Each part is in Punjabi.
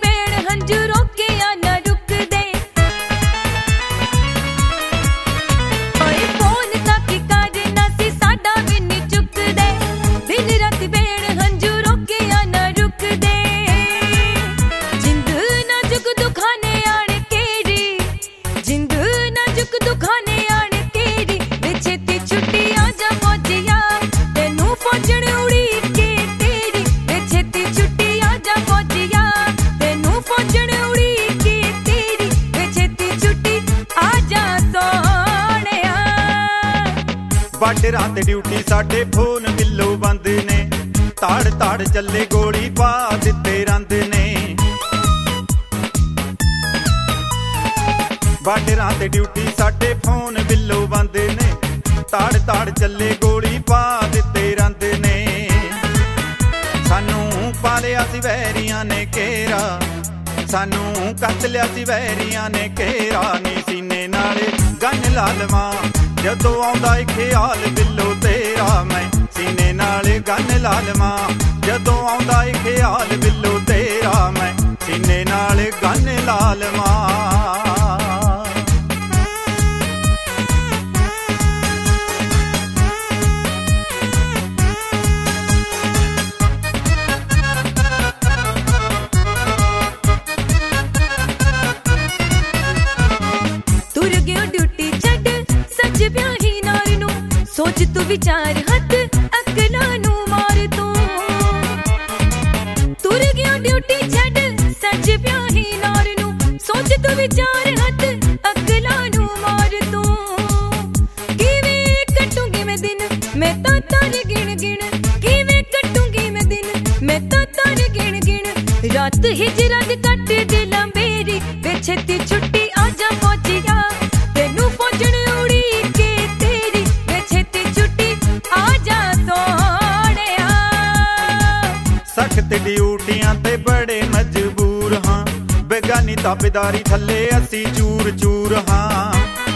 ਭੇੜ ਹੰਝੂ ਰੋਕਿਆ ਨਾ ਰੁਕਦੇ ਓਏ ਫੋਨ ਤੱਕ ਕਰਨਾ ਸੀ ਸਾਡਾ ਵੀ ਨੀ ਚੁੱਕਦੇ ਦਿਨ ਰਾਤ ਭੇੜ ਹੰਝੂ ਰੋਕਿਆ ਨਾ ਰੁਕਦੇ ਜਿੰਦ ਨਾਜ਼ੁਕ ਦੁਖਾਨੇ ਆਣ ਕਿਹੜੀ ਜਿੰਦ ਨਾਜ਼ੁਕ ਦੁਖਾਨੇ ਆਣ ਕਿਹੜੀ ਵੇ ਛੇਤੀ ਛੁੱਟੀ ਆ ਜਾ ਪਹੁੰਚਿਆ ਤੈਨੂੰ ਪਹੁੰਚਣ ਉਡੀਕ ਕੇ ਤੇਰੀ ਵੇ ਛੇਤੀ ਛੁੱਟੀ ਆ ਜਾ ਪਹੁੰਚਿਆ ਤੈਨੂੰ ਪਹੁੰਚਣ ਉਡੀਕ ਕੇ ਤੇਰੀ ਵੇ ਛੇਤੀ ਛੁੱਟੀ ਆ ਜਾ ਸੋਹਣਿਆ ਬਾਰਡਰਾਂ ਤੇ ਡਿਊਟੀ ਸਾਡੇ ਫੋਨ ਬਿੱਲੋ ਬੰਦ ਨੇ ਤਾੜ ਤਾੜ ਚੱਲੇ ਗੋਲੀ ਪਾ ਦਿੱਤੇ ਰੰਦ ਨੇ ਬਾਰਡਰਾਂ ਤੇ ਡਿਊਟੀ ਸਾਡੇ ਫੋਨ ਬਿੱਲੋ ਬੰਦ ਨੇ ਤਾੜ ਤਾੜ ਚੱਲੇ ਗੋਲੀ ਪਾ ਦਿੱਤੇ ਰੰਦ ਨੇ ਸਾਨੂੰ ਪਾਲਿਆ ਸੀ ਵੈਰੀਆਂ ਨੇ ਘੇਰਾ ਸਾਨੂੰ ਕੱਟ ਲਿਆ ਸੀ ਵੈਰੀਆਂ ਨੇ ਘੇਰਾ ਨੀ ਸੀਨੇ ਨਾਲੇ ਗੰਨ ਲਾ ਲਵਾਂ ਜਦੋਂ ਆਉਂਦਾ ਏ ਖਿਆਲ ਬਿੱਲੋ ਤੇਰਾ ਮੈਂ ਸੀਨੇ ਨਾਲੇ ਗੰਨ ਲਾ ਲਵਾਂ ਜਦੋਂ ਆਉਂਦਾ ਏ ਖਿਆਲ ਬਿੱਲੋ ਤੇਰਾ ਮੈਂ ਸੀਨੇ ਨਾਲੇ ਗੰਨ ਲਾ ਲਵਾਂ ਤੁਰ ਗਿਆ ਡਿਊਟੀ ਛੱਡ ਸੱਚ ਵਿਆਹੀ ਨਾਰ ਨੂੰ ਸੋਚ ਤੂੰ ਵਿਚਾਰ ਹੱਥ ਅਕਲਾਂ ਨੂੰ ਮਾਰ ਤੂੰ ਤੁਰ ਗਿਆ ਡਿਊਟੀ ਛੱਡ ਸੱਚ ਵਿਆਹੀ ਨਾਰ ਨੂੰ ਸੋਚ ਤੂੰ ਵਿਚਾਰ ਹੱਥ ਅਕਲਾਂ ਨੂੰ ਮਾਰ ਤੂੰ ਕਿਵੇਂ ਕੱਟੂੰਗੀ ਮੈਂ ਦਿਨ ਮੈਂ ਤਾਂ ਤਾਰੇ ਗਿਣ ਗਿਣ ਕਿਵੇਂ ਕੱਟੂੰਗੀ ਮੈਂ ਦਿਨ ਮੈਂ ਤਾਂ ਤਾਰੇ ਗਿਣ ਗਿਣ ਰਾਤ ਹਿਜਰਾਂ ਦੀ ਕੱਟ ਦੇ ਲੰਬੇਰੀ ਵੇ ਛੇਤੀ ਛੁੱਟੀ ਆ ਜਾ ਪਹੁੰਚਿਆ ਤੈਨੂੰ ਪਹੁੰਚਣ ਉਡੀਕ ਕੇ ਤੇਰੀ ਵੇ ਛੇਤੀ ਛੁੱਟੀ ਆ ਜਾ ਸੋਹਣਿਆ ਸਖਤ ਡਿਊਟੀਆਂ ਤੇ ਬੜੇ ਮਜਬੂਰ ਹਾਂ ਬੇਗਾਨੀ ਤਾਬੇਦਾਰੀ ਥੱਲੇ ਅਸੀਂ ਚੂਰ ਚੂਰ ਹਾਂ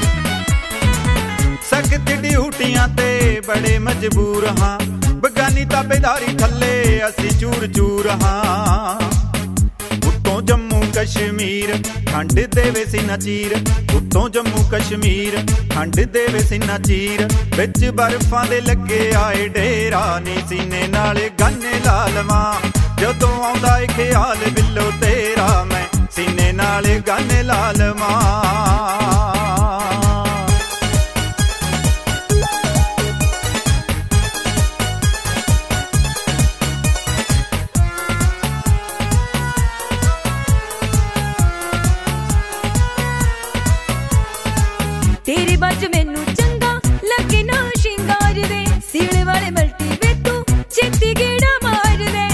ਸਖਤ ਡਿਊਟੀਆਂ ਤੇ ਬੜੇ ਮਜਬੂਰ ਹਾਂ ਬੇਗਾਨੀ ਤਾਬੇਦਾਰੀ ਥੱਲੇ ਅਸੀਂ ਚੂਰ ਚੂਰ ਹਾਂ ਉੱਤੋਂ ਜੰਮੂ ਕਸ਼ਮੀਰ ਠੰਡ ਦੇਵੇ ਸੀਨਾ ਚੀਰ ਉੱਤੋਂ ਜੰਮੂ ਕਸ਼ਮੀਰ ਠੰਡ ਦੇਵੇ ਸੀਨਾ ਚੀਰ ਵਿੱਚ ਬਰਫਾਂ ਦੇ ਲੱਗੇ ਆਏ ਡੇਰਾ ਨੀ ਸੀਨੇ ਨਾਲੇ ਗੰਨੇ ਲਾ ਲਵਾਂ ਜਦੋਂ ਆਉਂਦਾ ਏ ਖਿਆਲ ਬਿੱਲੋ ਤੇਰਾ ਮੈਂ ਸੀਨੇ ਨਾਲੇ ਗੰਨੇ ਲਾ ਲਵਾਂ ਤੇਰੀ ਬਾਜ ਮੈਨੂੰ ਚੰਗਾ ਲੱਗੇ ਨਾ ਸ਼ਿੰਗਾਰ ਵੇ ਸੀਲੇ ਵਾਲੇ ਮਲਟੀ ਵੇ ਤੂੰ ਛੇਤੀ ਗੇੜਾ ਮਾਰ ਵੇ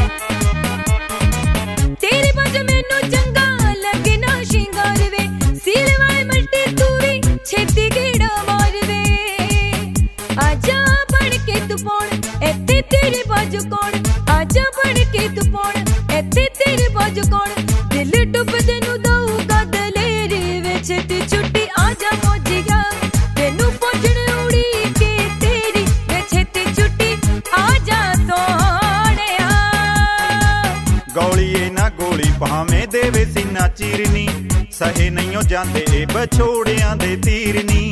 ਤੇਰੀ ਬਾਜ ਮੈਨੂੰ ਚੰਗਾ ਲੱਗੇ ਨਾ ਸ਼ਿੰਗਾਰ ਵੇ ਸੀਲੇ ਵਾਲੇ ਮਲਟੀ ਤੂੰ ਵੀ ਛੇਤੀ ਗੇੜਾ ਮਾਰ ਵੇ ਆਜਾ ਬਣ ਕੇ ਤੂੰ ਪੌਣ ਇੱਥੇ ਤੇਰੀ ਬਾਜ ਕੌਣ ਆਜਾ ਬਣ ਕੇ ਤੂੰ ਪੌਣ ਇੱਥੇ ਤੇਰੀ ਬਾਜ ਕੌਣ ਦਿਲ ਡੁੱਬਦੇ ਨੂੰ ਦਊਗਾ ਦਲੇਰੀ ਵੇ ਛੇਤੀ ਛੁੱਟੀ ਆਜਾ ਪਹੁੰਚਿਆ ਤੈਨੂੰ ਪਹੁੰਚਣ ਉਡੀਕ ਕੇ ਤੇਰੀ ਵੇ ਛੇਤੀ ਛੁੱਟੀ ਆਜਾ ਸੋਹਣਿਆ ਗੋਲੀਏ ਨਾ ਗੋਲੀ ਭਾਵੇਂ ਦੇਵੇ ਸੀਨਾ ਚੀਰਨੀ ਸਹੇ ਨਹੀਂਓ ਜਾਂਦੇ ਇਹ ਬਛੋੜਿਆਂ ਦੇ ਤੀਰਨੀ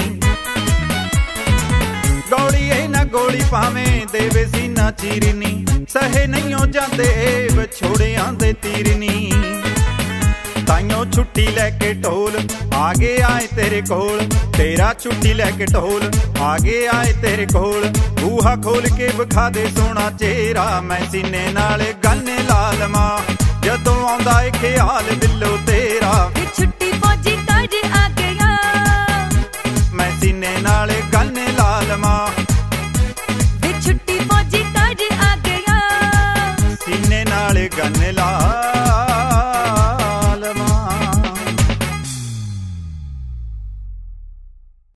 ਗੋਲੀਏ ਨਾ ਗੋਲੀ ਭਾਵੇਂ ਦੇਵੇ ਸੀਨਾ ਚੀਰਨੀ ਸਹੇ ਨਹੀਂਓ ਜਾਂਦੇ ਇਹ ਬਛੋੜਿਆਂ ਦੇ ਤੀਰਨੀ ਤਾਈਓ ਛੁੱਟੀ ਲੈ ਕੇ ਢੋਲ ਆਗੇ ਆਏ ਤੇਰੇ ਕੋਲ ਤੇਰਾ ਛੁੱਟੀ ਲੈ ਕੇ ਢੋਲ ਆਗੇ ਆਏ ਤੇਰੇ ਕੋਲ ਬੂਹਾ ਖੋਲ ਕੇ ਵਿਖਾ ਦੇ ਸੋਹਣਾ ਚਿਹਰਾ ਮੈਂ ਸੀਨੇ ਨਾਲ ਗੰਨੇ ਲਾ ਲਵਾਂ ਜਦੋਂ ਆਉਂਦਾ ਏ ਖਿਆਲ ਦਿਲੋਂ ਤੇ